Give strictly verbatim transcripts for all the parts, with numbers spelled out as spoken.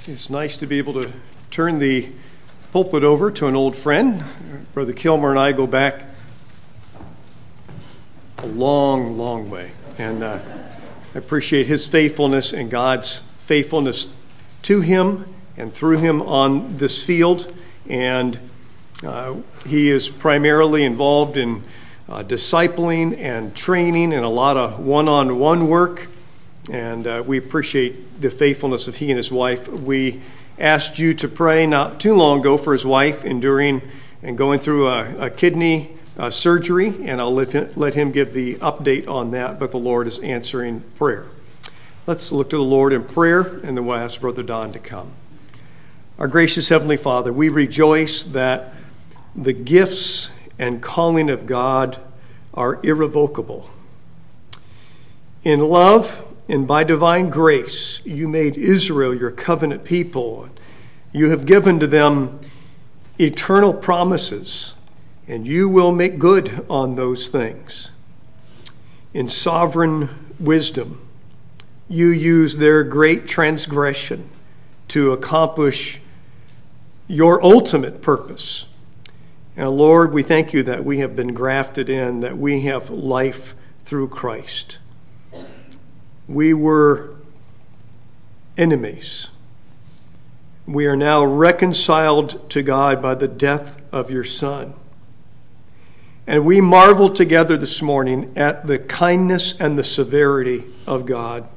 It's nice to be able to turn the pulpit over to an old friend. Brother Kilmer and I go back a long, long way. And uh, I appreciate his faithfulness and God's faithfulness to him and through him on this field. And uh, he is primarily involved in uh, discipling and training and a lot of one-on-one work. And uh, we appreciate the faithfulness of he and his wife. We asked you to pray not too long ago for his wife enduring and going through a, a kidney uh, surgery, and I'll let him, let him give the update on that, but the Lord is answering prayer. Let's look to the Lord in prayer, and then we'll ask Brother Don to come. Our gracious Heavenly Father, we rejoice that the gifts and calling of God are irrevocable. In love and by divine grace, you made Israel your covenant people. You have given to them eternal promises, and you will make good on those things. In sovereign wisdom, you use their great transgression to accomplish your ultimate purpose. And Lord, we thank you that we have been grafted in, that we have life through Christ. We were enemies. We are now reconciled to God by the death of your Son. And we marvel together this morning at the kindness and the severity of God.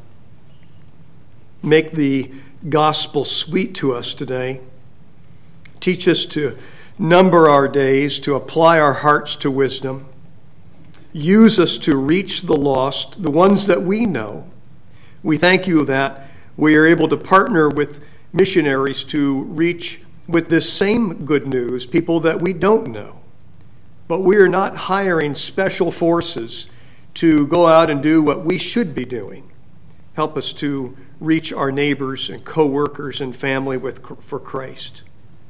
Make the gospel sweet to us today. Teach us to number our days, to apply our hearts to wisdom. Use us to reach the lost, the ones that we know. We thank you that we are able to partner with missionaries to reach with this same good news people that we don't know. But we are not hiring special forces to go out and do what we should be doing. Help us to reach our neighbors and co-workers and family with, for Christ.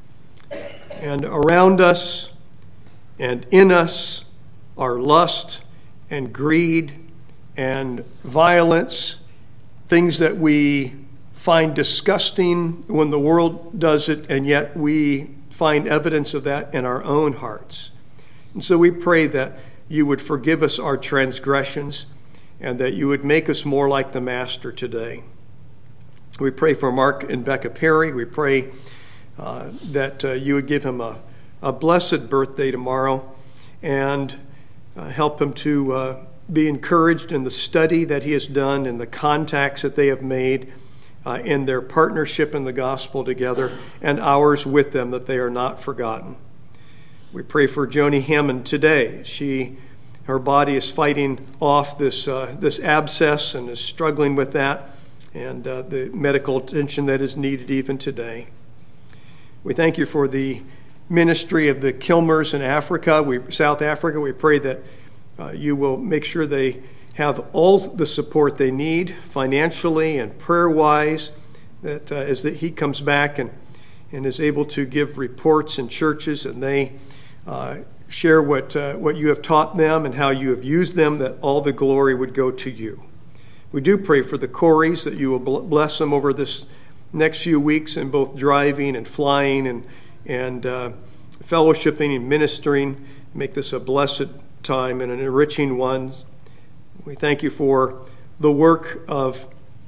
And around us and in us are lust and greed and violence, things that we find disgusting when the world does it, and yet we find evidence of that in our own hearts. And so we pray that you would forgive us our transgressions and that you would make us more like the Master today. We pray for Mark and Becca Perry. We pray uh, that uh, you would give him a, a blessed birthday tomorrow and uh, help him to uh, be encouraged in the study that he has done and the contacts that they have made uh, in their partnership in the gospel together and ours with them, that they are not forgotten. We pray for Joni Hammond today. She, her body is fighting off this uh, this abscess and is struggling with that, and uh, the medical attention that is needed even today. We thank you for the ministry of the Kilmers in Africa, we, South Africa. We pray that uh, you will make sure they have all the support they need financially and prayer-wise, that uh, as that he comes back and, and is able to give reports in churches and they uh, share what, uh, what you have taught them and how you have used them, that all the glory would go to you. We do pray for the Coreys, that you will bless them over this next few weeks in both driving and flying and, and uh, fellowshipping and ministering. Make this a blessed time and an enriching one. We thank you for the work of,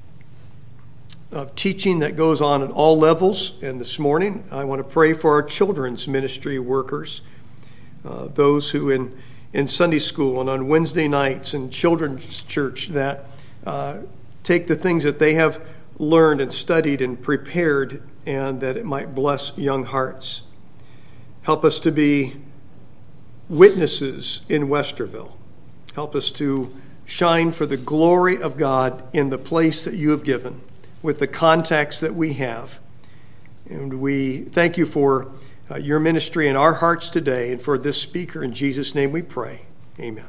of teaching that goes on at all levels. And this morning, I want to pray for our children's ministry workers, uh, those who in, in Sunday school and on Wednesday nights in children's church that uh, take the things that they have learned and studied and prepared, and that it might bless young hearts. Help us to be witnesses in Westerville. Help us to shine for the glory of God in the place that you have given with the contacts that we have. And we thank you for uh, your ministry in our hearts today and for this speaker. In Jesus' name we pray. Amen.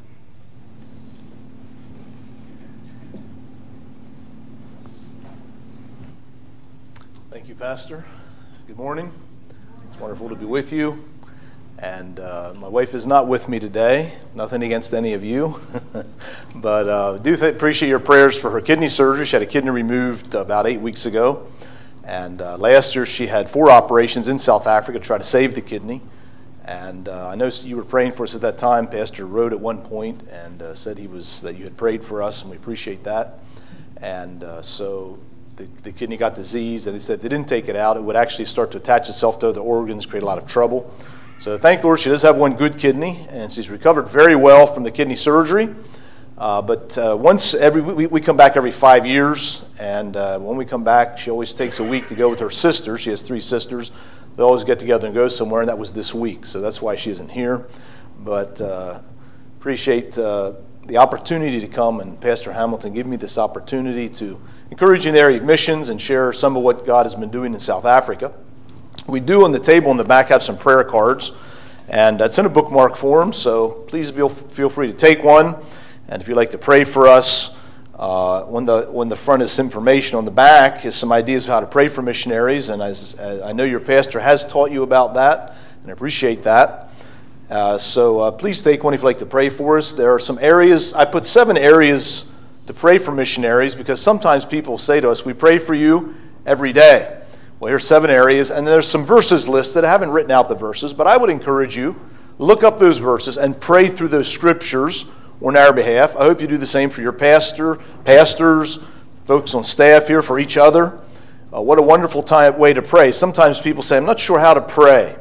Thank you, Pastor. Good morning. It's wonderful to be with you. And uh, my wife is not with me today. Nothing against any of you. But uh, do th- appreciate your prayers for her kidney surgery. She had a kidney removed about eight weeks ago. And uh, last year she had four operations in South Africa to try to save the kidney. And uh, I know you were praying for us at that time. Pastor wrote at one point and uh, said he was that you had prayed for us, and we appreciate that. And uh, so the, the kidney got diseased, and they said if they didn't take it out, it would actually start to attach itself to other organs, create a lot of trouble. So thank the Lord, she does have one good kidney, and she's recovered very well from the kidney surgery. Uh, but uh, once every we, we come back every five years, and uh, when we come back, she always takes a week to go with her sister. She has three sisters. They always get together and go somewhere, and that was this week. So that's why she isn't here. But uh, appreciate uh, the opportunity to come, and Pastor Hamilton give me this opportunity to encourage you in the area of missions and share some of what God has been doing in South Africa. We do on the table in the back have some prayer cards, and it's in a bookmark form, so please feel free to take one. And if you'd like to pray for us, uh, when the when the front is information, on the back is some ideas of how to pray for missionaries. And as, as I know your pastor has taught you about that, and I appreciate that. Uh, so uh, please take one if you'd like to pray for us. There are some areas, I put seven areas to pray for missionaries, because sometimes people say to us, we pray for you every day. Well, here's seven areas, and there's some verses listed. I haven't written out the verses, but I would encourage you, look up those verses and pray through those scriptures on our behalf. I hope you do the same for your pastor, pastors, folks on staff here, for each other. Uh, what a wonderful time, way to pray. Sometimes people say, I'm not sure how to pray.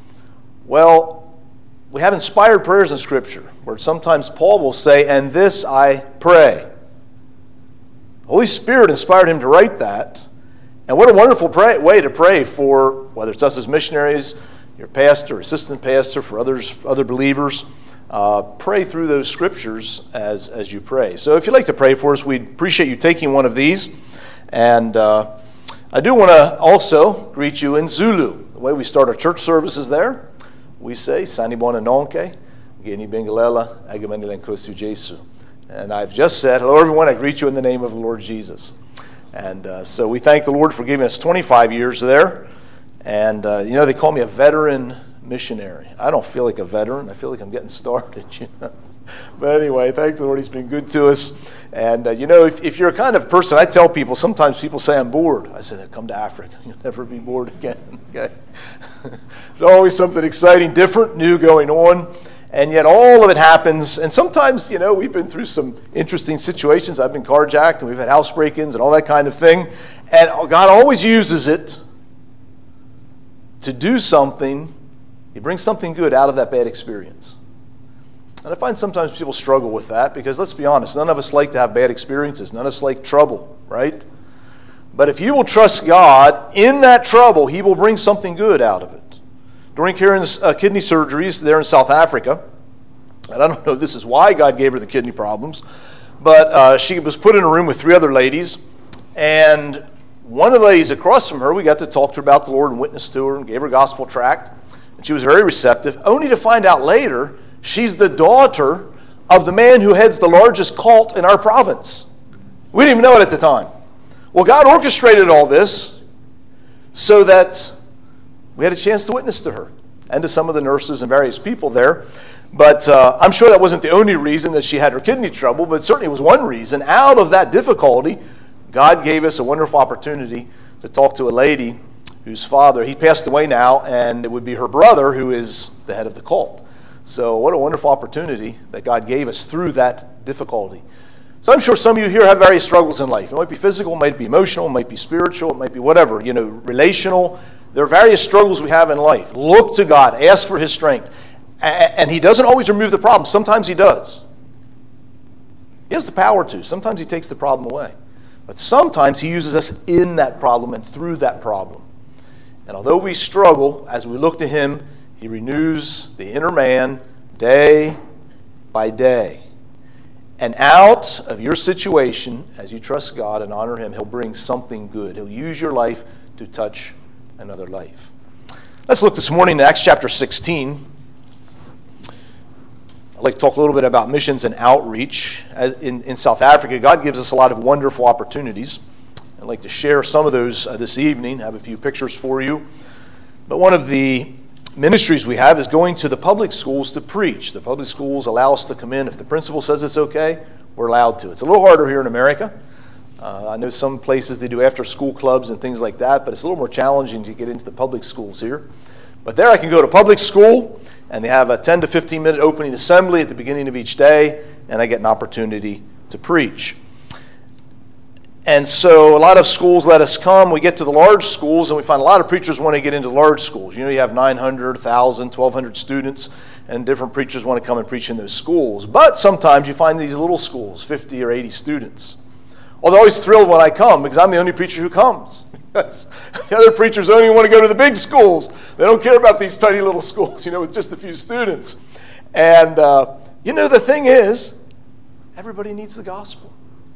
Well, we have inspired prayers in Scripture, where sometimes Paul will say, and this I pray. The Holy Spirit inspired him to write that. And what a wonderful pray, way to pray for, whether it's us as missionaries, your pastor, assistant pastor, for others, other believers. Uh, pray through those scriptures as, as you pray. So if you'd like to pray for us, we'd appreciate you taking one of these. And uh, I do want to also greet you in Zulu. The way we start our church services there, we say, Sanibona nonke, Geni Bengalela, Agamani Lenkosu Jesu. And I've just said, hello everyone, I greet you in the name of the Lord Jesus. And uh, so we thank the Lord for giving us twenty-five years there. And, uh, you know, they call me a veteran missionary. I don't feel like a veteran. I feel like I'm getting started, you know. But anyway, thank the Lord, He's been good to us. And, uh, you know, if, if you're a kind of person, I tell people, sometimes people say I'm bored. I say, come to Africa. You'll never be bored again, okay? There's always something exciting, different, new going on. And yet all of it happens. And sometimes, you know, we've been through some interesting situations. I've been carjacked, and we've had house break-ins and all that kind of thing. And God always uses it to do something. He brings something good out of that bad experience. And I find sometimes people struggle with that, because let's be honest, none of us like to have bad experiences. None of us like trouble, right? But if you will trust God in that trouble, He will bring something good out of it. During Karen's uh, kidney surgeries there in South Africa, and I don't know if this is why God gave her the kidney problems, but uh, she was put in a room with three other ladies, and one of the ladies across from her, we got to talk to her about the Lord and witness to her and gave her a gospel tract. She was very receptive, only to find out later she's the daughter of the man who heads the largest cult in our province. We didn't even know it at the time. Well, God orchestrated all this so that we had a chance to witness to her and to some of the nurses and various people there. But uh, I'm sure that wasn't the only reason that she had her kidney trouble, but certainly was one reason. Out of that difficulty, God gave us a wonderful opportunity to talk to a lady whose father, he passed away now, and it would be her brother who is the head of the cult. So what a wonderful opportunity that God gave us through that difficulty. So I'm sure some of you here have various struggles in life. It might be physical, it might be emotional, it might be spiritual, it might be whatever, you know, relational. There are various struggles we have in life. Look to God, ask for His strength. And He doesn't always remove the problem. Sometimes He does. He has the power to. Sometimes He takes the problem away. But sometimes He uses us in that problem and through that problem. And although we struggle, as we look to Him, He renews the inner man day by day. And out of your situation, as you trust God and honor Him, He'll bring something good. He'll use your life to touch another life. Let's look this morning at Acts chapter sixteen. I'd like to talk a little bit about missions and outreach. As in, in South Africa, God gives us a lot of wonderful opportunities. I'd like to share some of those uh, this evening. I have a few pictures for you. But one of the ministries we have is going to the public schools to preach. The public schools allow us to come in. If the principal says it's okay, we're allowed to. It's a little harder here in America. Uh, I know some places they do after-school clubs and things like that, but it's a little more challenging to get into the public schools here. But there I can go to public school, and they have a ten to fifteen minute opening assembly at the beginning of each day, and I get an opportunity to preach. And so a lot of schools let us come. We get to the large schools, and we find a lot of preachers want to get into large schools. You know, you have nine hundred, one thousand, twelve hundred students, and different preachers want to come and preach in those schools. But sometimes you find these little schools, fifty or eighty students. Well, they're always thrilled when I come because I'm the only preacher who comes. The other preachers only want to go to the big schools. They don't care about these tiny little schools, you know, with just a few students. And, uh, you know, the thing is, everybody needs the gospel.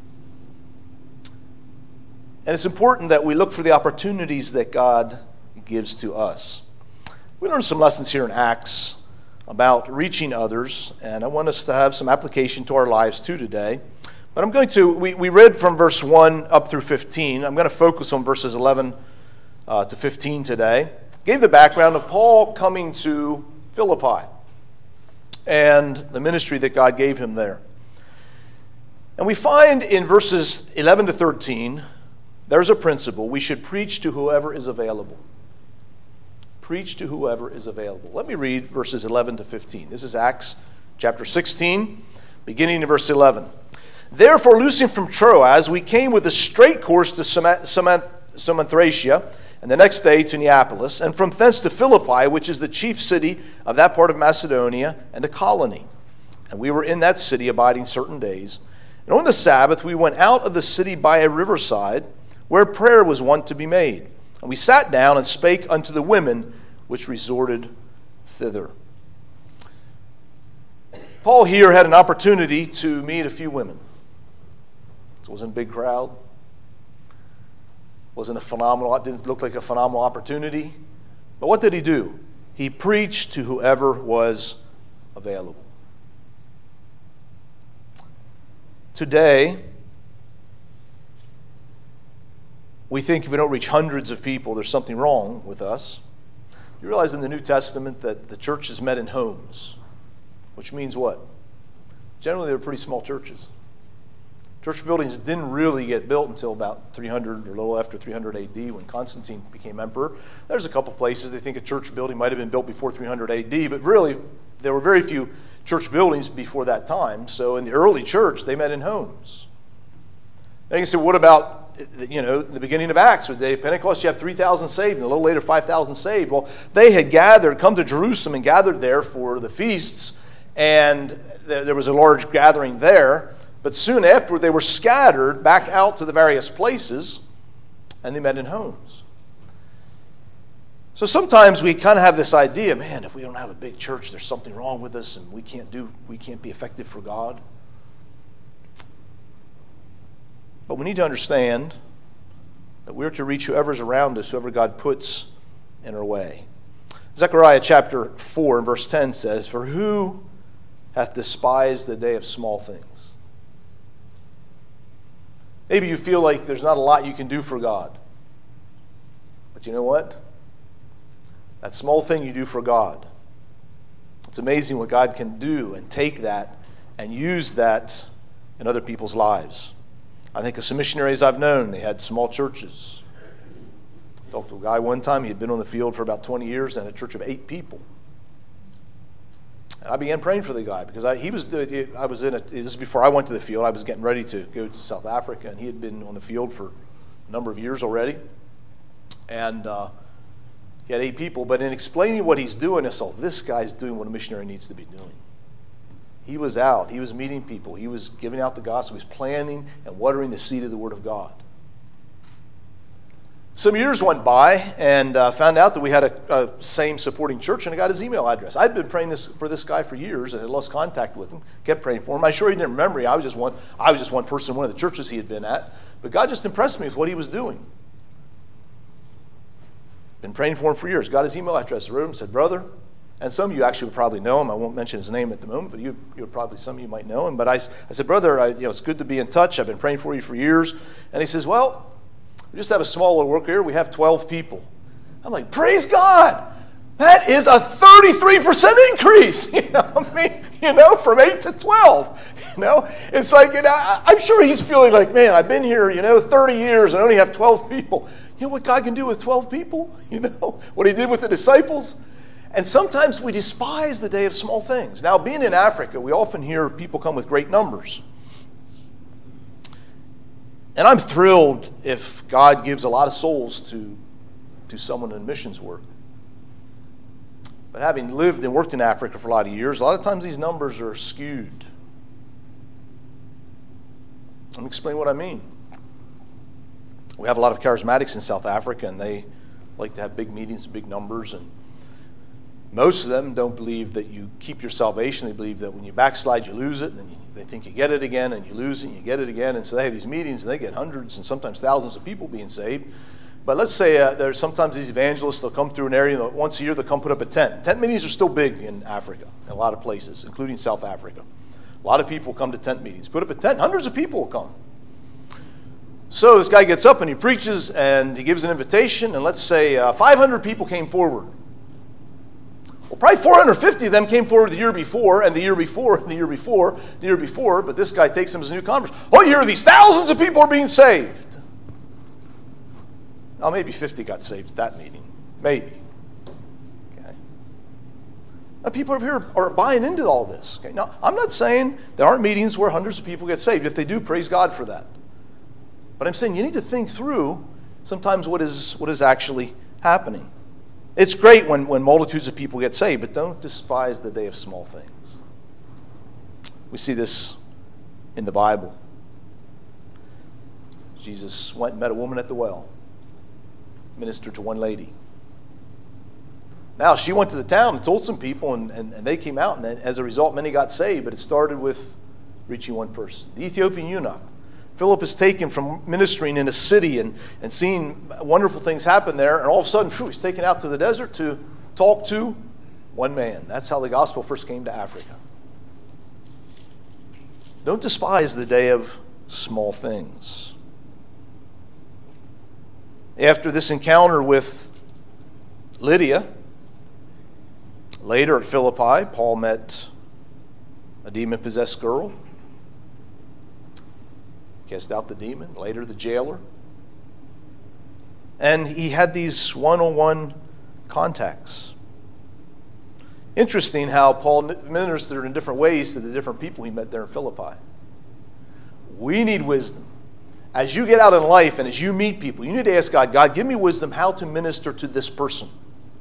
And it's important that we look for the opportunities that God gives to us. We learned some lessons here in Acts about reaching others, and I want us to have some application to our lives too today. But I'm going to, we, we read from verse one up through fifteen. I'm going to focus on verses eleven uh, to fifteen today. Gave the background of Paul coming to Philippi and the ministry that God gave him there. And we find in verses eleven to thirteen, there's a principle. We should preach to whoever is available. Preach to whoever is available. Let me read verses eleven to fifteen. This is Acts chapter sixteen, beginning in verse eleven. Therefore, loosing from Troas, we came with a straight course to Samothracia, and the next day to Neapolis, and from thence to Philippi, which is the chief city of that part of Macedonia, and a colony. And we were in that city abiding certain days. And on the Sabbath we went out of the city by a riverside, where prayer was wont to be made. And we sat down and spake unto the women which resorted thither. Paul here had an opportunity to meet a few women. It wasn't a big crowd. Wasn't a phenomenal, it didn't look like a phenomenal opportunity. But what did he do? He preached to whoever was available. Today, we think if we don't reach hundreds of people, there's something wrong with us. You realize in the New Testament that the church is met in homes, which means what? Generally, they're pretty small churches. Church buildings didn't really get built until about three hundred or a little after three hundred A D when Constantine became emperor. There's a couple places they think a church building might have been built before three hundred A D, but really there were very few church buildings before that time. So in the early church, they met in homes. Now you can say, what about, you know, the beginning of Acts, with the day of Pentecost, you have three thousand saved, and a little later five thousand saved. Well, they had gathered, come to Jerusalem and gathered there for the feasts, and there was a large gathering there. But soon afterward, they were scattered back out to the various places, and they met in homes. So sometimes we kind of have this idea, man, if we don't have a big church, there's something wrong with us, and we can't do, we can't be effective for God. But we need to understand that we're to reach whoever's around us, whoever God puts in our way. Zechariah chapter four and verse ten says, "For who hath despised the day of small things?" Maybe you feel like there's not a lot you can do for God. But you know what? That small thing you do for God, it's amazing what God can do and take that and use that in other people's lives. I think of some missionaries I've known, they had small churches. I talked to a guy one time, he had been on the field for about twenty years and a church of eight people. And I began praying for the guy because I, he was. I was in a. This is before I went to the field. I was getting ready to go to South Africa, and he had been on the field for a number of years already. And uh, he had eight people. But in explaining what he's doing, I saw this guy's doing what a missionary needs to be doing. He was out. He was meeting people. He was giving out the gospel. He was planting and watering the seed of the Word of God. Some years went by, and uh, found out that we had a, a same supporting church, and I got his email address. I'd been praying this for this guy for years, and had lost contact with him. Kept praying for him. I'm sure he didn't remember me. I was just one. I was just one person in one of the churches he had been at. But God just impressed me with what he was doing. Been praying for him for years. Got his email address. Wrote him. Said, "Brother," and some of you actually would probably know him. I won't mention his name at the moment, but you, you would probably some of you might know him. But I, I said, "Brother, I, you know, it's good to be in touch. I've been praying for you for years." And he says, "Well, we just have a small little work here. We have twelve people." I'm like, praise God. That is a thirty-three percent increase. You know, I mean, you know, from eight to twelve. You know, it's like, you know, I'm sure he's feeling like, man, I've been here, you know, thirty years and I only have twelve people. You know what God can do with twelve people? You know, what he did with the disciples? And sometimes we despise the day of small things. Now, being in Africa, we often hear people come with great numbers. And I'm thrilled if God gives a lot of souls to, to someone in missions work. But having lived and worked in Africa for a lot of years, a lot of times these numbers are skewed. Let me explain what I mean. We have a lot of charismatics in South Africa, and they like to have big meetings, big numbers, and most of them don't believe that you keep your salvation. They believe that when you backslide, you lose it, and then you, they think you get it again, and you lose it, and you get it again. And so they have these meetings, and they get hundreds and sometimes thousands of people being saved. But let's say uh, there's sometimes these evangelists, they'll come through an area, and once a year they'll come put up a tent. Tent meetings are still big in Africa, in a lot of places, including South Africa. A lot of people come to tent meetings. Put up a tent, hundreds of people will come. So this guy gets up and he preaches and he gives an invitation, and let's say uh, five hundred people came forward. Well, probably four hundred fifty of them came forward the year before, and the year before, and the year before, the year before, but this guy takes them as a new convert. Oh, you hear these thousands of people are being saved. Now, maybe fifty got saved at that meeting. Maybe. Okay. Now, people over here are buying into all this. Okay. Now, I'm not saying there aren't meetings where hundreds of people get saved. If they do, praise God for that. But I'm saying you need to think through sometimes what is what is actually happening. It's great when, when multitudes of people get saved, but don't despise the day of small things. We see this in the Bible. Jesus went and met a woman at the well, ministered to one lady. Now, she went to the town and told some people, and, and, and they came out, and then, as a result, many got saved, but it started with reaching one person. The Ethiopian eunuch. Philip is taken from ministering in a city and, and seeing wonderful things happen there, and all of a sudden, phew, he's taken out to the desert to talk to one man. That's how the gospel first came to Africa. Don't despise the day of small things. After this encounter with Lydia, later at Philippi, Paul met a demon-possessed girl. Cast out the demon, later the jailer. And he had these one-on-one contacts. Interesting how Paul ministered in different ways to the different people he met there in Philippi. We need wisdom. As you get out in life and as you meet people, you need to ask God, God, give me wisdom how to minister to this person.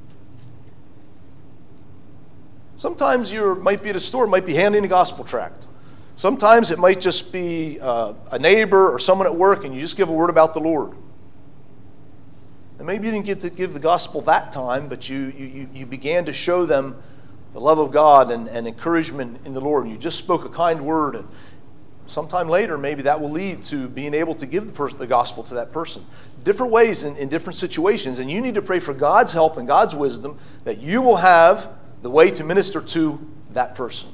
Sometimes you might be at a store, might be handing a gospel tract. Sometimes it might just be uh, a neighbor or someone at work, and you just give a word about the Lord. And maybe you didn't get to give the gospel that time, but you you, you began to show them the love of God and, and encouragement in the Lord. And you just spoke a kind word, and sometime later, maybe that will lead to being able to give the, person, the gospel to that person. Different ways in, in different situations, and you need to pray for God's help and God's wisdom that you will have the way to minister to that person.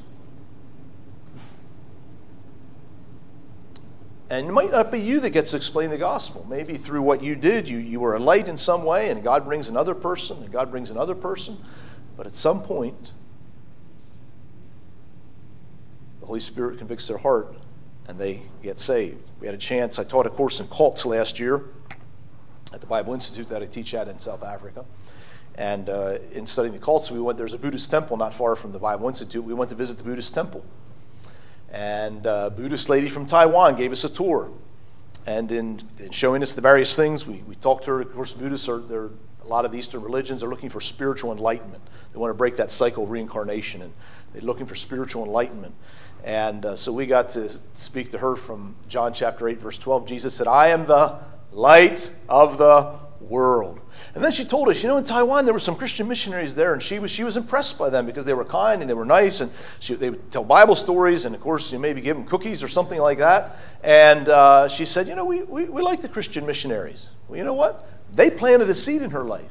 And it might not be you that gets to explain the gospel. Maybe through what you did, you, you were a light in some way, and God brings another person, and God brings another person. But at some point, the Holy Spirit convicts their heart, and they get saved. We had a chance. I taught a course in cults last year at the Bible Institute that I teach at in South Africa. And uh, in studying the cults, we went. There's a Buddhist temple not far from the Bible Institute. We went to visit the Buddhist temple. And a Buddhist lady from Taiwan gave us a tour. And in, in showing us the various things, we, we talked to her. Of course, Buddhists are, they're, a lot of Eastern religions are looking for spiritual enlightenment. They want to break that cycle of reincarnation, and they're looking for spiritual enlightenment. And uh, so we got to speak to her from John chapter eight, verse twelve. Jesus said, I am the light of the world. And then she told us, you know, in Taiwan, there were some Christian missionaries there, and she was she was impressed by them because they were kind and they were nice, and she, they would tell Bible stories, and of course, you maybe give them cookies or something like that. And uh, she said, you know, we, we, we like the Christian missionaries. Well, you know what? They planted a seed in her life.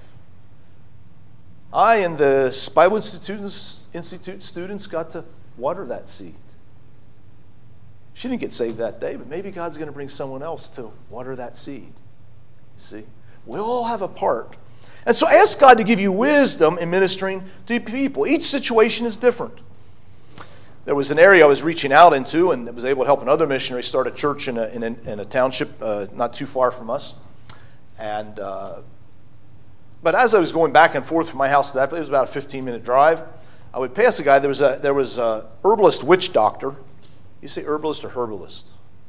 I and the Bible Institute, Institute students got to water that seed. She didn't get saved that day, but maybe God's going to bring someone else to water that seed. You see? We all have a part. And so ask God to give you wisdom in ministering to people. Each situation is different. There was an area I was reaching out into and was able to help another missionary start a church in a, in a, in a township uh, not too far from us. And uh, but as I was going back and forth from my house to that place, it was about a fifteen-minute drive, I would pass a guy. There was a there was a herbalist witch doctor. You say herbalist or herbalist?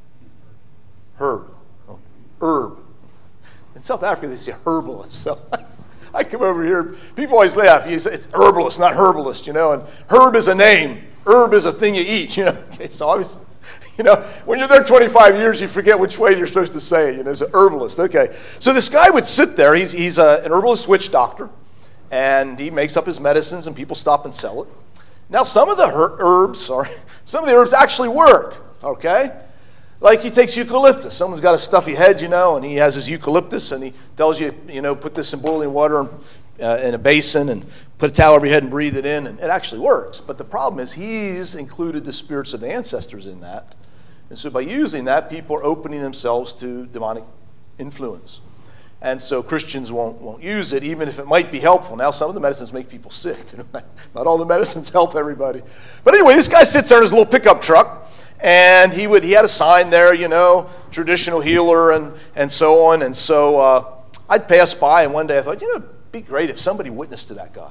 Herb. Oh, herb. In South Africa, they say herbalist. So I come over here. People always laugh. You say it's herbalist, not herbalist, you know. And herb is a name. Herb is a thing you eat, you know. Okay, so obviously, you know, when you're there twenty-five years, you forget which way you're supposed to say it. You know, it's an herbalist. Okay. So this guy would sit there. He's he's a, an herbalist witch doctor, and he makes up his medicines, and people stop and sell it. Now, some of the her- herbs, sorry, some of the herbs actually work. Okay. Like he takes eucalyptus. Someone's got a stuffy head, you know, and he has his eucalyptus, and he tells you, you know, put this in boiling water and, uh, in a basin and put a towel over your head and breathe it in, and it actually works. But the problem is he's included the spirits of the ancestors in that. And so by using that, people are opening themselves to demonic influence. And so Christians won't won't use it, even if it might be helpful. Now, some of the medicines make people sick. Not all the medicines help everybody. But anyway, this guy sits there in his little pickup truck, and he would he had a sign there, you know, traditional healer and, and so on. And so uh, I'd pass by, and one day I thought, you know, it'd be great if somebody witnessed to that guy.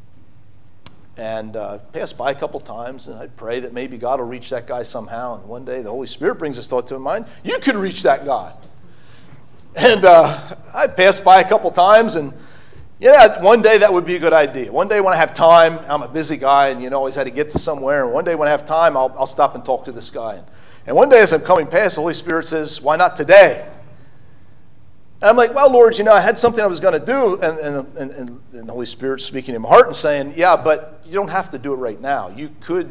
And uh, passed by a couple times, and I'd pray that maybe God will reach that guy somehow. And one day the Holy Spirit brings this thought to my mind, you could reach that guy. And uh, I passed by a couple times, and yeah, one day that would be a good idea. One day when I have time, I'm a busy guy, and you know, always had to get to somewhere. And one day when I have time, I'll, I'll stop and talk to this guy. And one day as I'm coming past, the Holy Spirit says, why not today? And I'm like, well, Lord, you know, I had something I was going to do. And, and, and, and the Holy Spirit speaking in my heart and saying, yeah, but you don't have to do it right now. You could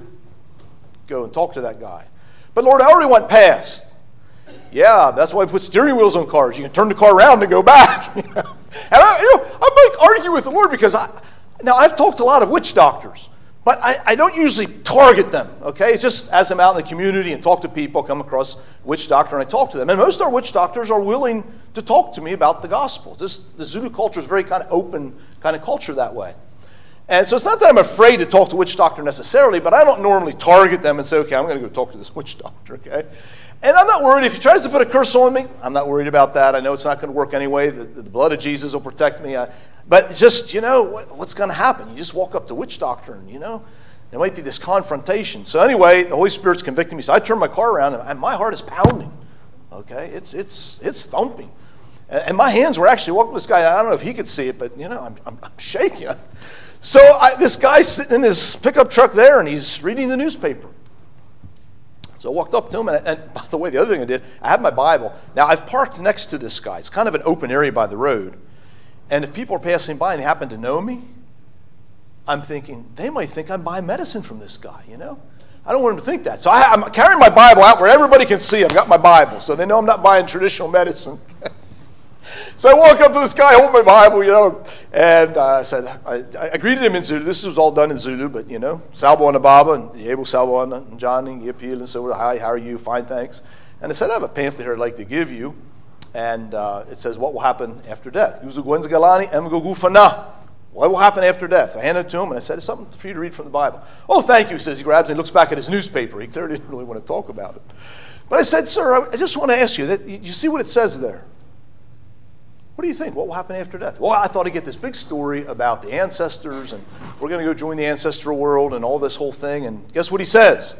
go and talk to that guy. But Lord, I already went past. Yeah, that's why we put steering wheels on cars. You can turn the car around and go back. And I, you know, I might argue with the Lord because I, now I've talked to a lot of witch doctors, but I, I don't usually target them. Okay, it's just as I'm out in the community and talk to people, come across a witch doctor and I talk to them. And most of our witch doctors are willing to talk to me about the gospel. This, the Zulu culture is very kind of open kind of culture that way. And so it's not that I'm afraid to talk to a witch doctor necessarily, but I don't normally target them and say, okay, I'm going to go talk to this witch doctor. Okay. And I'm not worried. If he tries to put a curse on me, I'm not worried about that. I know it's not going to work anyway. The, the blood of Jesus will protect me. I, but just, you know, what, what's going to happen? You just walk up to a witch doctor and, you know, there might be this confrontation. So anyway, the Holy Spirit's convicting me. So I turn my car around and my heart is pounding. Okay? It's it's it's thumping. And, and my hands were actually walking with this guy. I don't know if he could see it, but, you know, I'm, I'm, I'm shaking. So I, this guy's sitting in his pickup truck there and he's reading the newspaper. So I walked up to him, and, and by the way, the other thing I did, I have my Bible. Now, I've parked next to this guy. It's kind of an open area by the road. And if people are passing by and they happen to know me, I'm thinking, they might think I'm buying medicine from this guy, you know? I don't want them to think that. So I, I'm carrying my Bible out where everybody can see I've got my Bible, so they know I'm not buying traditional medicine. So I walk up to this guy, hold my Bible, you know, and uh, I said, I, I greeted him in Zulu. This was all done in Zulu, but, you know, Salbona Baba, and Yebo Salbona, and Johnny, Yipil, and so hi, how are you? Fine, thanks. And I said, I have a pamphlet here I'd like to give you, and uh, it says, what will happen after death? What will happen after death? I handed it to him, and I said, it's something for you to read from the Bible. Oh, thank you, he says. He grabs it and looks back at his newspaper. He clearly didn't really want to talk about it. But I said, sir, I just want to ask you, that you see what it says there? What do you think? What will happen after death? Well, I thought I'd get this big story about the ancestors, and we're going to go join the ancestral world and all this whole thing. And guess what he says?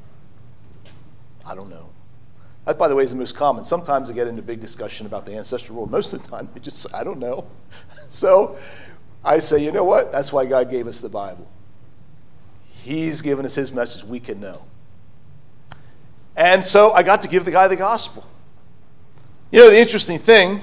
I don't know. That, by the way, is the most common. Sometimes I get into big discussion about the ancestral world. Most of the time, they just say, I don't know. So I say, you know what? That's why God gave us the Bible. He's given us his message. We can know. And so I got to give the guy the gospel. You know, the interesting thing,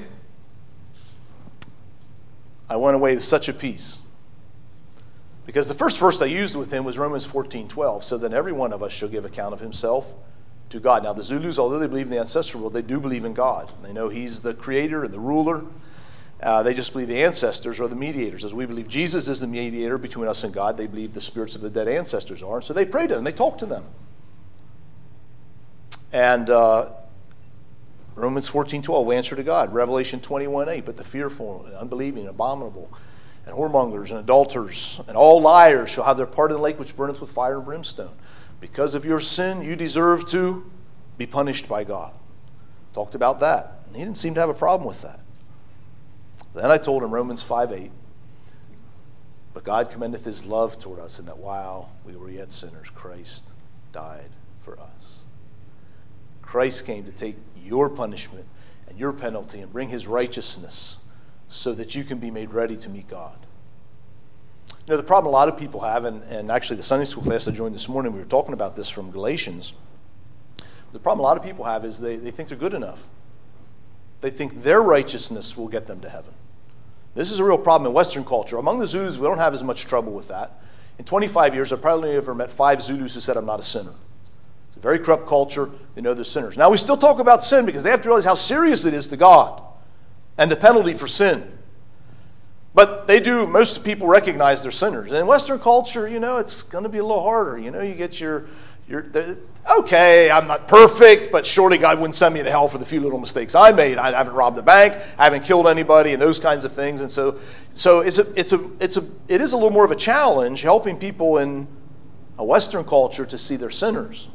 I went away with such a peace. Because the first verse I used with him was Romans fourteen twelve. So then every one of us shall give account of himself to God. Now the Zulus, although they believe in the ancestral world, they do believe in God. They know he's the creator and the ruler. Uh, they just believe the ancestors are the mediators. As we believe Jesus is the mediator between us and God, they believe the spirits of the dead ancestors are. So they pray to them. They talk to them. And uh, Romans fourteen twelve, answer to God. Revelation twenty-one eight, but the fearful and unbelieving and abominable and whoremongers and adulterers and all liars shall have their part in the lake which burneth with fire and brimstone. Because of your sin, you deserve to be punished by God. Talked about that. And he didn't seem to have a problem with that. Then I told him Romans five eight, but God commendeth his love toward us, in that while we were yet sinners, Christ died for us. Christ came to take your punishment and your penalty and bring his righteousness so that you can be made ready to meet God. You know, the problem a lot of people have, and, and actually the Sunday school class I joined this morning, we were talking about this from Galatians. The problem a lot of people have is they, they think they're good enough. They think their righteousness will get them to heaven. This is a real problem in Western culture. Among the Zulus, we don't have as much trouble with that. In twenty-five years, I've probably ever met five Zulus who said, I'm not a sinner. It's a very corrupt culture. They know they're sinners. Now, we still talk about sin because they have to realize how serious it is to God and the penalty for sin. But they do, most people recognize they're sinners. And in Western culture, you know, it's going to be a little harder. You know, you get your, your okay, I'm not perfect, but surely God wouldn't send me to hell for the few little mistakes I made. I haven't robbed a bank, I haven't killed anybody, and those kinds of things. And so, so it's a, it's a, it's a, it is a little more of a challenge helping people in a Western culture to see they're sinners.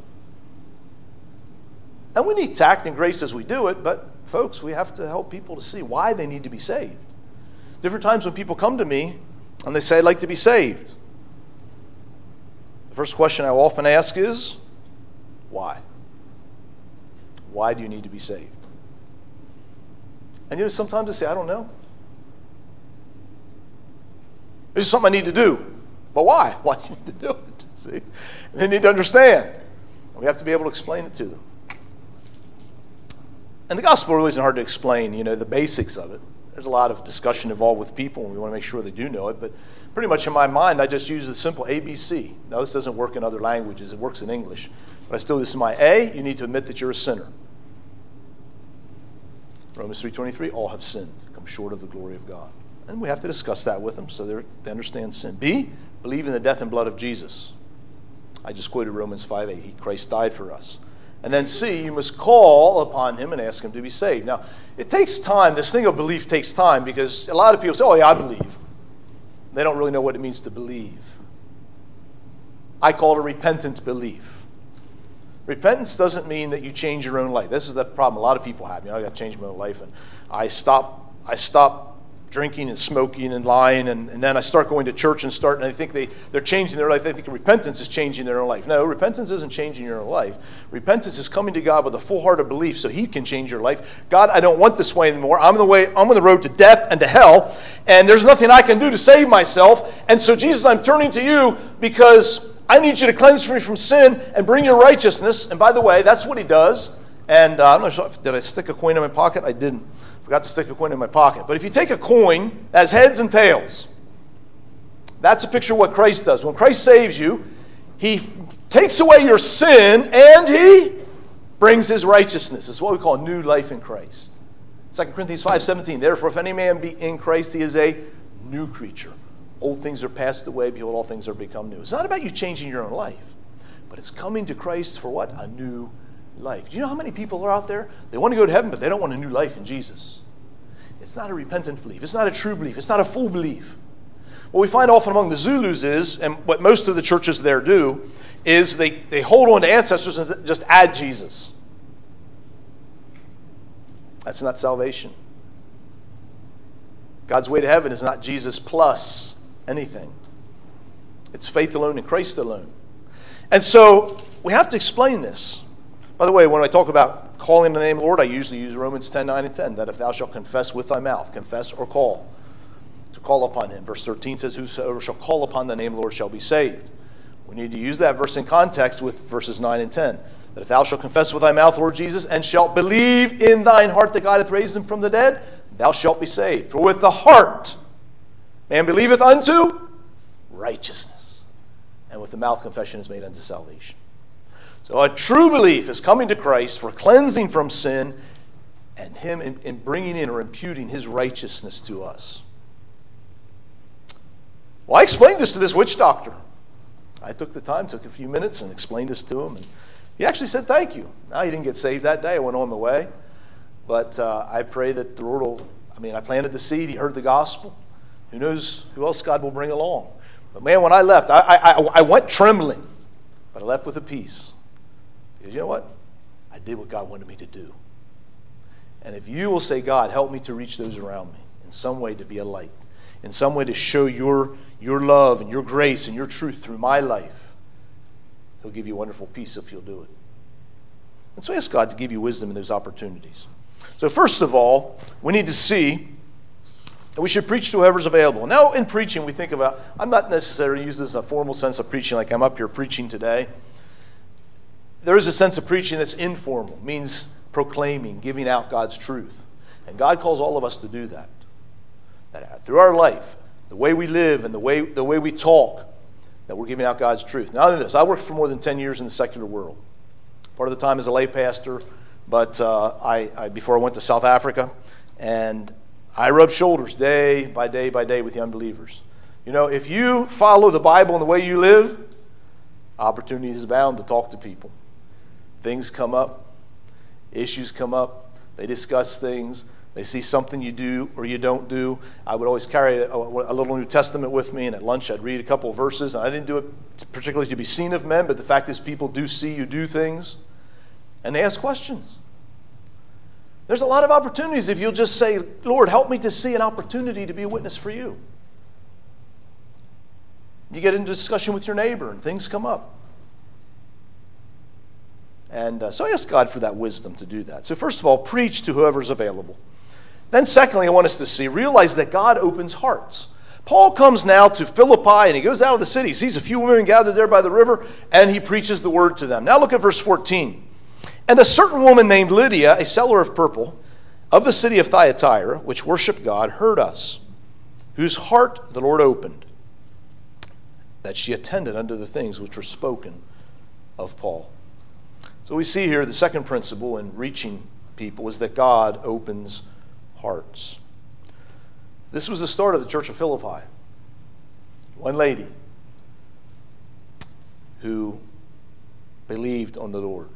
And we need tact and grace as we do it, but folks, we have to help people to see why they need to be saved. Different times when people come to me and they say, I'd like to be saved. The first question I will often ask is, why? Why do you need to be saved? And you know, sometimes they say, I don't know. This is something I need to do. But why? Why do you need to do it? See? They need to understand. We have to be able to explain it to them. And the gospel really isn't hard to explain, you know, the basics of it. There's a lot of discussion involved with people, and we want to make sure they do know it. But pretty much in my mind, I just use the simple A B C. Now, this doesn't work in other languages. It works in English. But I still, this is my A. You need to admit that you're a sinner. Romans three twenty-three, all have sinned, come short of the glory of God. And we have to discuss that with them so they understand sin. B, believe in the death and blood of Jesus. I just quoted Romans five eight. He, Christ died for us. And then C, you must call upon him and ask him to be saved. Now, it takes time. This thing of belief takes time because a lot of people say, oh, yeah, I believe. They don't really know what it means to believe. I call it a repentant belief. Repentance doesn't mean that you change your own life. This is the problem a lot of people have. You know, I got to change my own life, and I stop, I stop drinking and smoking and lying, and, and then I start going to church and start, and I think they, they're changing their life. They think repentance is changing their own life. No, repentance isn't changing your own life. Repentance is coming to God with a full heart of belief so he can change your life. God, I don't want this way anymore. I'm on the way, I'm on the road to death and to hell, and there's nothing I can do to save myself. And so, Jesus, I'm turning to you because I need you to cleanse me from sin and bring your righteousness. And by the way, that's what he does. And uh, I'm not sure, did I stick a coin in my pocket? I didn't. Forgot to stick a coin in my pocket. But if you take a coin that has heads and tails, that's a picture of what Christ does. When Christ saves you, he f- takes away your sin and he brings his righteousness. It's what we call new life in Christ. Second Corinthians five seventeen, therefore if any man be in Christ, he is a new creature. Old things are passed away, behold, all things are become new. It's not about you changing your own life, but it's coming to Christ for what? A new life. Do you know how many people are out there? They want to go to heaven, but they don't want a new life in Jesus. It's not a repentant belief. It's not a true belief. It's not a full belief. What we find often among the Zulus is, and what most of the churches there do, is they, they hold on to ancestors and just add Jesus. That's not salvation. God's way to heaven is not Jesus plus anything. It's faith alone in Christ alone. And so we have to explain this. By the way, when I talk about calling the name of the Lord, I usually use Romans ten, nine, and ten, that if thou shalt confess with thy mouth, confess or call, to call upon him. Verse thirteen says, whosoever shall call upon the name of the Lord shall be saved. We need to use that verse in context with verses nine and ten. That if thou shalt confess with thy mouth, Lord Jesus, and shalt believe in thine heart that God hath raised him from the dead, thou shalt be saved. For with the heart man believeth unto righteousness, and with the mouth confession is made unto salvation. So a true belief is coming to Christ for cleansing from sin and him in, in bringing in or imputing his righteousness to us. Well, I explained this to this witch doctor. I took the time, took a few minutes and explained this to him. And he actually said thank you. Now, he didn't get saved that day. I went on my way. But uh, I pray that the Lord will, I mean, I planted the seed. He heard the gospel. Who knows who else God will bring along. But man, when I left, I, I, I went trembling, but I left with a peace. Because you know what? I did what God wanted me to do. And if you will say, God, help me to reach those around me in some way, to be a light, in some way to show your, your love and your grace and your truth through my life, He'll give you wonderful peace if you'll do it. And so ask God to give you wisdom in those opportunities. So first of all, we need to see that we should preach to whoever's available. Now in preaching, we think about, I'm not necessarily using this in a formal sense of preaching like I'm up here preaching today. There is a sense of preaching that's informal, means proclaiming, giving out God's truth. And God calls all of us to do that. That through our life, the way we live and the way, the way we talk, that we're giving out God's truth. Now, only this, I worked for more than ten years in the secular world. Part of the time as a lay pastor, but uh, I, I before I went to South Africa, and I rubbed shoulders day by day by day with the unbelievers. You know, if you follow the Bible and the way you live, opportunities abound to talk to people. Things come up, issues come up, they discuss things, they see something you do or you don't do. I would always carry a, a little New Testament with me, and at lunch I'd read a couple of verses, and I didn't do it particularly to be seen of men, but the fact is people do see you do things, and they ask questions. There's a lot of opportunities if you'll just say, Lord, help me to see an opportunity to be a witness for you. You get into discussion with your neighbor and things come up. And uh, so I ask God for that wisdom to do that. So first of all, preach to whoever's available. Then secondly, I want us to see, realize that God opens hearts. Paul comes now to Philippi and he goes out of the city. He sees a few women gathered there by the river and he preaches the word to them. Now look at verse fourteen. And a certain woman named Lydia, a seller of purple, of the city of Thyatira, which worshiped God, heard us, whose heart the Lord opened, that she attended unto the things which were spoken of Paul. So we see here the second principle in reaching people is that God opens hearts. This was the start of the church of Philippi. One lady who believed on the Lord.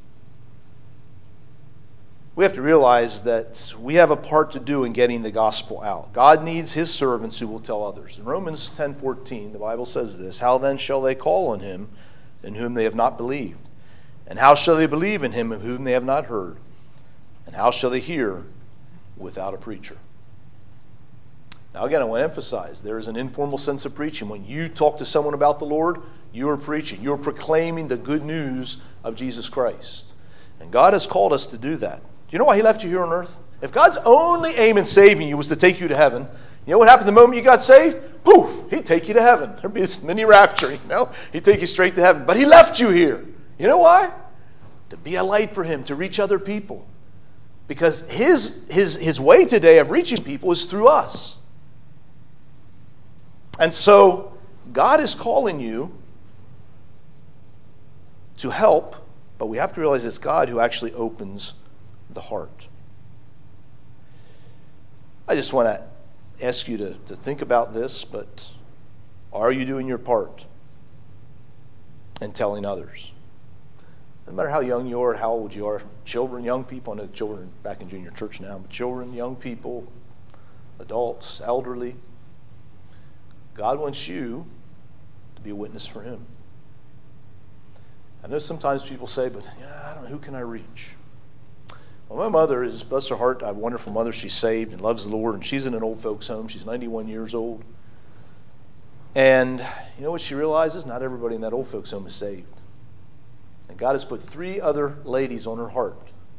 We have to realize that we have a part to do in getting the gospel out. God needs his servants who will tell others. In Romans ten fourteen, the Bible says this, how then shall they call on him in whom they have not believed? And how shall they believe in him of whom they have not heard? And how shall they hear without a preacher? Now again, I want to emphasize, there is an informal sense of preaching. When you talk to someone about the Lord, you are preaching. You are proclaiming the good news of Jesus Christ. And God has called us to do that. Do you know why he left you here on earth? If God's only aim in saving you was to take you to heaven, you know what happened the moment you got saved? Poof, he'd take you to heaven. There'd be this mini rapture, you know? He'd take you straight to heaven. But he left you here. You know why? To be a light for him, to reach other people. Because his, his, his way today of reaching people is through us. And so God is calling you to help, but we have to realize it's God who actually opens the heart. I just want to ask you to, to think about this, but are you doing your part in telling others? No matter how young you are, how old you are, children, young people, I know the children are back in junior church now, but children, young people, adults, elderly, God wants you to be a witness for him. I know sometimes people say, but yeah, I don't know, who can I reach? Well, my mother is, bless her heart, I have a wonderful mother. She's saved and loves the Lord, and she's in an old folks' home. She's ninety-one years old. And you know what she realizes? Not everybody in that old folks' home is saved. And God has put three other ladies on her heart.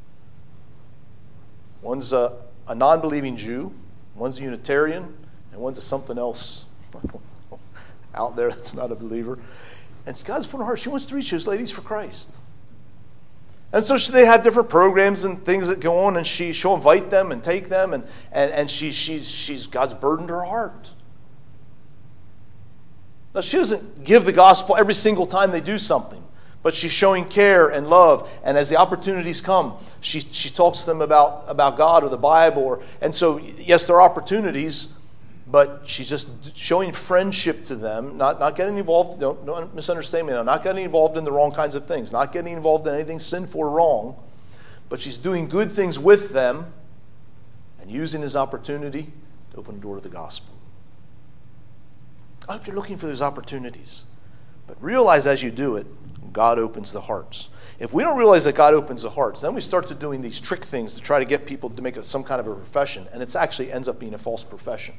One's a, a non-believing Jew, one's a Unitarian, and one's a something else out there that's not a believer. And God's put on her heart, she wants to reach those ladies for Christ. And so she, they have different programs and things that go on, and she, she'll invite them and take them, and, and, and she, she's, she's, God's burdened her heart. Now, she doesn't give the gospel every single time they do something, but she's showing care and love, and as the opportunities come, she, she talks to them about, about God or the Bible. Or, and so, yes, there are opportunities, but she's just showing friendship to them, not, not getting involved, don't, don't misunderstand me now, not getting involved in the wrong kinds of things, not getting involved in anything sinful or wrong, but she's doing good things with them and using this opportunity to open the door to the gospel. I hope you're looking for those opportunities. But realize as you do it, God opens the hearts. If we don't realize that God opens the hearts, then we start to doing these trick things to try to get people to make a, some kind of a profession, and it actually ends up being a false profession.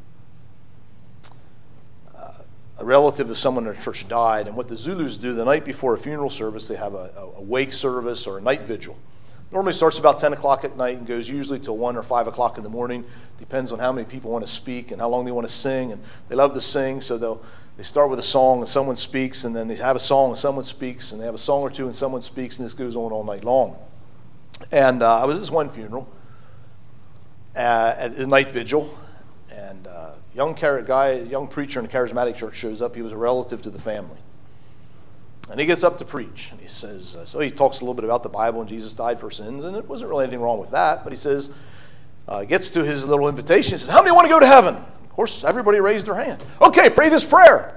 Uh, a relative of someone in our church died, and what the Zulus do the night before a funeral service, they have a, a, a wake service or a night vigil. Normally starts about ten o'clock at night and goes usually till one or five o'clock in the morning. Depends on how many people want to speak and how long they want to sing. And they love to sing, so they'll they start with a song and someone speaks, and then they have a song and someone speaks, and they have a song or two and someone speaks, and this goes on all night long. And uh, I was at this one funeral uh, at the night vigil, and uh, young car- guy, young preacher in a charismatic church shows up. He was a relative to the family. And he gets up to preach, and he says, uh, so he talks a little bit about the Bible, and Jesus died for sins, and it wasn't really anything wrong with that, but he says, uh, gets to his little invitation, he says, how many want to go to heaven? Of course, everybody raised their hand. Okay, pray this prayer.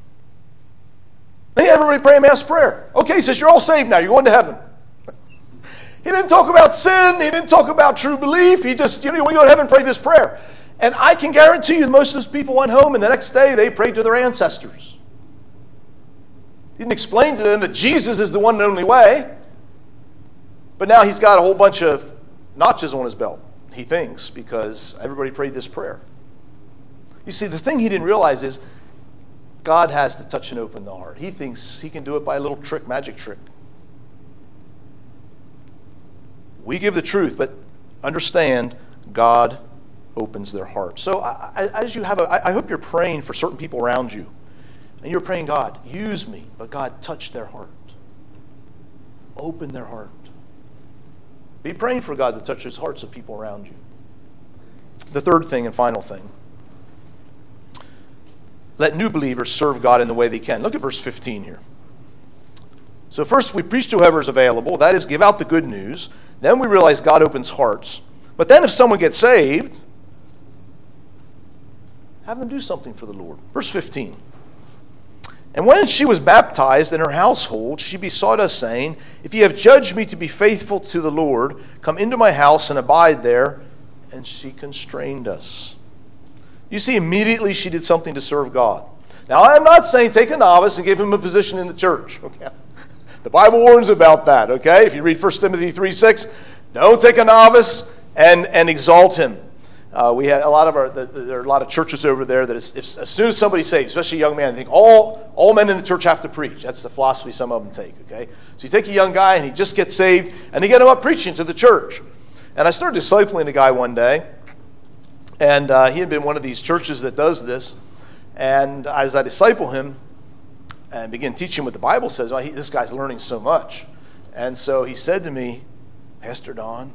Hey, everybody pray a mass prayer. Okay, he says, you're all saved now, you're going to heaven. He didn't talk about sin, he didn't talk about true belief, he just, you know, when you go to heaven, pray this prayer. And I can guarantee you most of those people went home, and the next day they prayed to their ancestors. He didn't explain to them that Jesus is the one and only way. But now he's got a whole bunch of notches on his belt, he thinks, because everybody prayed this prayer. You see, the thing he didn't realize is God has to touch and open the heart. He thinks he can do it by a little trick, magic trick. We give the truth, but understand God opens their heart. So I, I, as you have a, I, I hope you're praying for certain people around you. And you're praying, God, use me, but God, touch their heart. Open their heart. Be praying for God to touch those hearts of people around you. The third thing and final thing. Let new believers serve God in the way they can. Look at verse fifteen here. So first we preach to whoever is available. That is, give out the good news. Then we realize God opens hearts. But then if someone gets saved, have them do something for the Lord. Verse fifteen. And when she was baptized in her household, she besought us, saying, if ye have judged me to be faithful to the Lord, come into my house and abide there. And she constrained us. You see, immediately she did something to serve God. Now, I'm not saying take a novice and give him a position in the church. Okay? The Bible warns about that, okay? If you read First Timothy three six, don't take a novice and, and exalt him. Uh, we had a lot of our, the, the, there are a lot of churches over there that is, if, as soon as somebody's saved, especially a young man, they think all, all men in the church have to preach. That's the philosophy some of them take, okay? So you take a young guy and he just gets saved and they get him up preaching to the church. And I started discipling a guy one day, and uh, he had been one of these churches that does this. And as I disciple him and begin teaching what the Bible says, well, he, this guy's learning so much. And so he said to me, Pastor Don,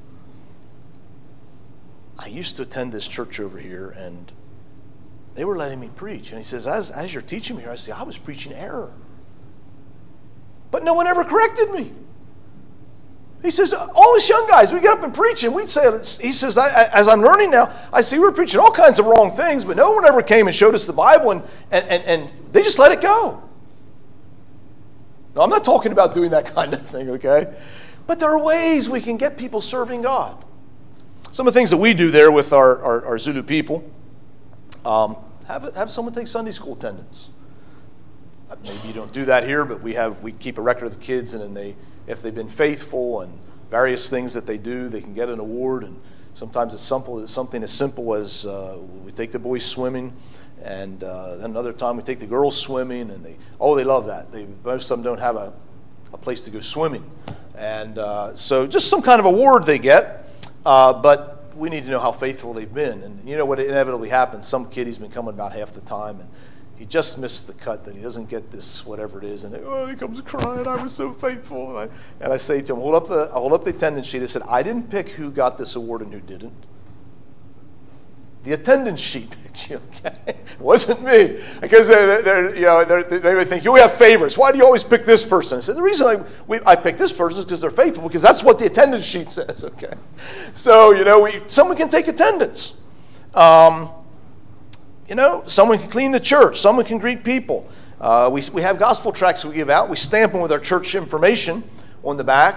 I used to attend this church over here, and they were letting me preach. And he says, as, as you're teaching me here, I say, I was preaching error. But no one ever corrected me. He says, all us young guys, we get up and preach, and we'd say, he says, I, I, as I'm learning now, I see we're preaching all kinds of wrong things, but no one ever came and showed us the Bible, and, and, and, and they just let it go. Now, I'm not talking about doing that kind of thing, okay? But there are ways we can get people serving God. Some of the things that we do there with our, our, our Zulu people, um, have, have someone take Sunday school attendance. Maybe you don't do that here, but we have we keep a record of the kids, and then they, if they've been faithful and various things that they do, they can get an award. And sometimes it's simple, it's something as simple as uh, we take the boys swimming, and uh, then another time we take the girls swimming, and they oh they love that. They most of them don't have a, a place to go swimming, and uh, so just some kind of award they get. Uh, but we need to know how faithful they've been. And you know what inevitably happens? Some kid, he's been coming about half the time, and he just missed the cut that he doesn't get this, whatever it is. And oh, he comes crying, I was so faithful. And I, and I say to him, hold up the hold up the attendance sheet. I said, I didn't pick who got this award and who didn't. The attendance sheet picked you, okay? It wasn't me. Because they're, they're, you know, they're, they would think, you have favorites. Why do you always pick this person? I said, the reason I, we, I pick this person is because they're faithful, because that's what the attendance sheet says, okay? So, you know, we, someone can take attendance. Um, you know, someone can clean the church. Someone can greet people. Uh, we, we have gospel tracts we give out. We stamp them with our church information on the back.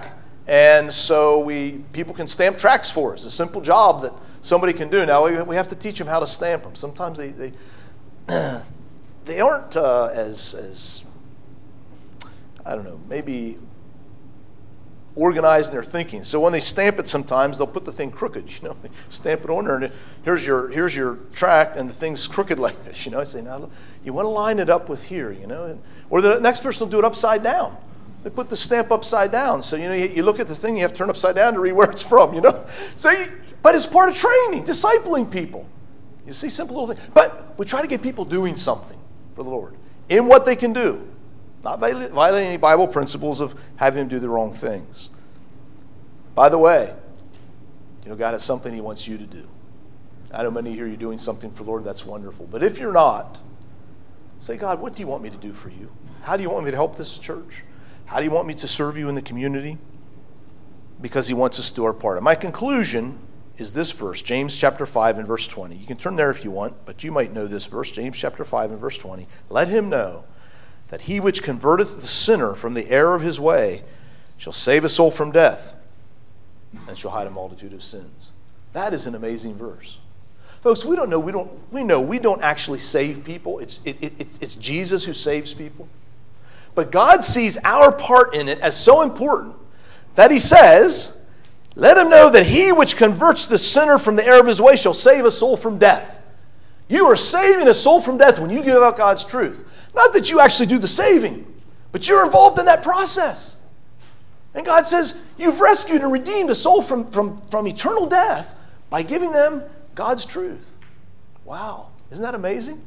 And so we people can stamp tracts for us. A simple job that somebody can do. Now we, we have to teach them how to stamp them. Sometimes they they, they aren't uh, as as I don't know, maybe organized in their thinking. So when they stamp it, sometimes they'll put the thing crooked. You know, they stamp it on there, and here's your here's your tract, and the thing's crooked like this. You know, I say, now you want to line it up with here. You know, and, or the next person will do it upside down. They put the stamp upside down. So, you know, you, you look at the thing, you have to turn upside down to read where it's from, you know. So, you, but it's part of training, discipling people. You see, simple little things. But we try to get people doing something for the Lord in what they can do, not violating any Bible principles of having them do the wrong things. By the way, you know, God has something he wants you to do. I know many here, you're doing something for the Lord. That's wonderful. But if you're not, say, God, what do you want me to do for you? How do you want me to help this church? How do you want me to serve you in the community? Because he wants us to do our part. And my conclusion is this verse, James chapter five and verse twenty. You can turn there if you want, but you might know this verse, James chapter five and verse twenty. Let him know that he which converteth the sinner from the error of his way shall save a soul from death and shall hide a multitude of sins. That is an amazing verse. Folks, we don't know, we don't we know we don't actually save people. It's it, it, it's Jesus who saves people. But God sees our part in it as so important that he says, let him know that he which converts the sinner from the error of his way shall save a soul from death. You are saving a soul from death when you give out God's truth. Not that you actually do the saving, but you're involved in that process. And God says, you've rescued and redeemed a soul from, from, from eternal death by giving them God's truth. Wow. Isn't that amazing?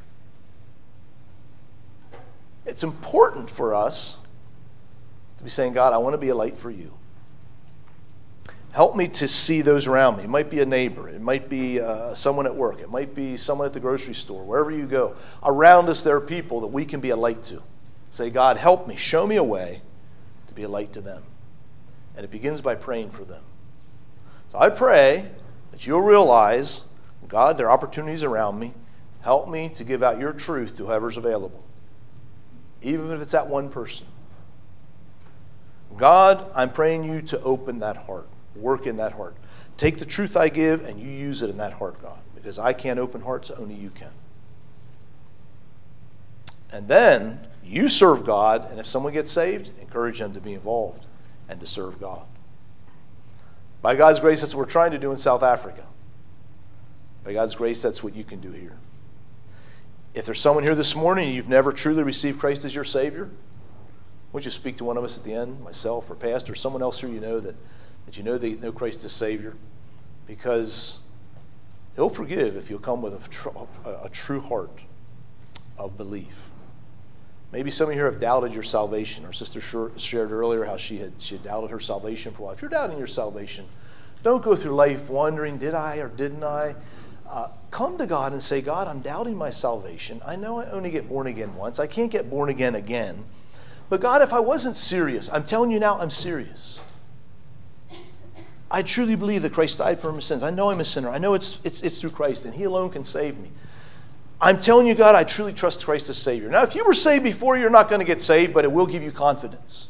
It's important for us to be saying, God, I want to be a light for you. Help me to see those around me. It might be a neighbor. It might be uh, someone at work. It might be someone at the grocery store. Wherever you go, around us there are people that we can be a light to. Say, God, help me. Show me a way to be a light to them. And it begins by praying for them. So I pray that you'll realize, God, there are opportunities around me. Help me to give out your truth to whoever's available. Even if it's that one person. God, I'm praying you to open that heart. Work in that heart. Take the truth I give and you use it in that heart, God. Because I can't open hearts, only you can. And then you serve God, and if someone gets saved, encourage them to be involved and to serve God. By God's grace, that's what we're trying to do in South Africa. By God's grace, that's what you can do here. If there's someone here this morning and you've never truly received Christ as your Savior, won't you speak to one of us at the end, myself or Pastor, or someone else here you know that, that you know they know Christ as Savior? Because he'll forgive if you'll come with a, tr- a true heart of belief. Maybe some of you here have doubted your salvation. Our sister shared earlier how she had, she had doubted her salvation for a while. If you're doubting your salvation, don't go through life wondering, did I or didn't I? Uh, come to God and say, God, I'm doubting my salvation. I know I only get born again once. I can't get born again again. But God, if I wasn't serious, I'm telling you now, I'm serious. I truly believe that Christ died for my sins. I know I'm a sinner. I know it's, it's, it's through Christ, and he alone can save me. I'm telling you, God, I truly trust Christ as Savior. Now, if you were saved before, you're not going to get saved, but it will give you confidence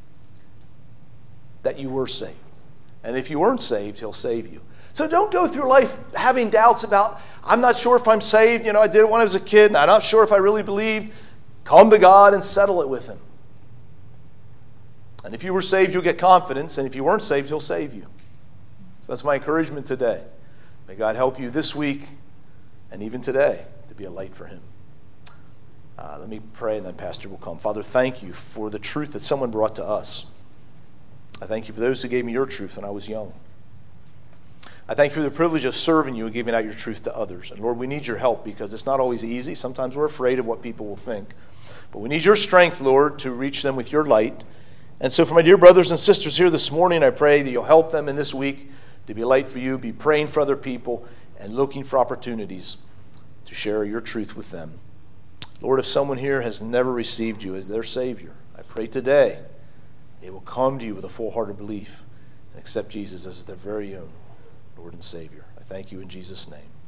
that you were saved. And if you weren't saved, he'll save you. So don't go through life having doubts about, I'm not sure if I'm saved. You know, I did it when I was a kid, and I'm not sure if I really believed. Come to God and settle it with him. And if you were saved, you'll get confidence. And if you weren't saved, he'll save you. So that's my encouragement today. May God help you this week and even today to be a light for him. Uh, let me pray, and then Pastor will come. Father, thank you for the truth that someone brought to us. I thank you for those who gave me your truth when I was young. I thank you for the privilege of serving you and giving out your truth to others. And Lord, we need your help because it's not always easy. Sometimes we're afraid of what people will think. But we need your strength, Lord, to reach them with your light. And so for my dear brothers and sisters here this morning, I pray that you'll help them in this week to be a light for you, be praying for other people, and looking for opportunities to share your truth with them. Lord, if someone here has never received you as their Savior, I pray today they will come to you with a full-hearted belief and accept Jesus as their very own Lord and Savior. I thank you in Jesus' name.